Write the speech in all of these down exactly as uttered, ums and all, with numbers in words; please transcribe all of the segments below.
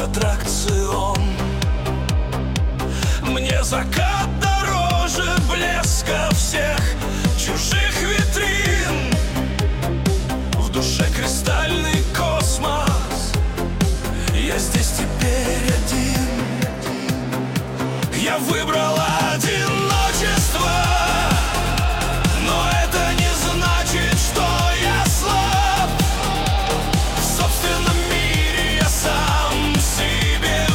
аттракцион. Мне закат дороже блеска всех чужих витрин. В душе кристальный космос, я здесь теперь один. Я выбрал одиночество, но это не значит, что я слаб. В собственном мире я сам себе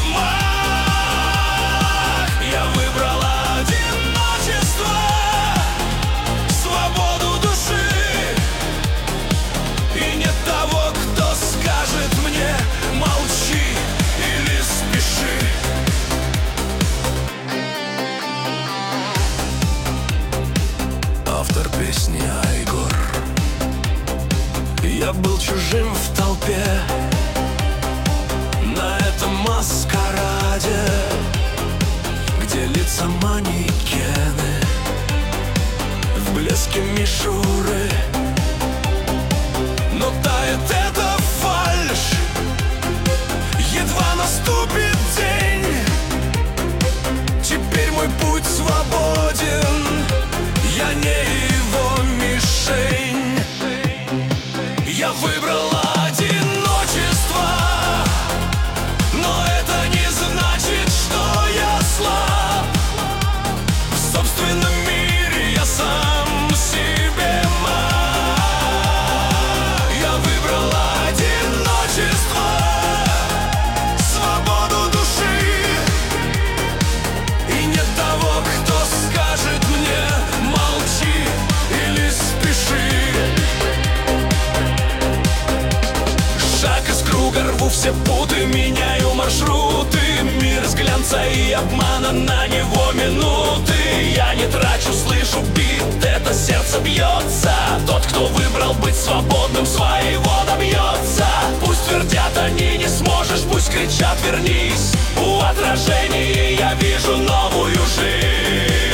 маг. Я выбрал одиночество, свободу души, и нет того, кто скажет мне: молчи или спеши. Автор песни Айгор. Я был чужим в толпе на этом маскараде, где лица манекены в блеске мишуры. Но тает эта фальшь, едва наступит день. Теперь мой путь свободен, я не его мишень. Я выбрал одиночество, но это не значит, что я слаб. В собственном мире я сам себе маг. Я выбрал одиночество, свободу души, и нет того, кто скажет мне: молчи или спеши. Шаг из круга, рву все путы, меняю маршруты. Мир с глянца и обмана, на него минуты. Я не трачу, слышу бит, это сердце бьется. Тот, кто выбрал быть свободным, своего добьется. Пусть твердят они: не сможешь, пусть кричат: вернись. У отражения я вижу новую жизнь.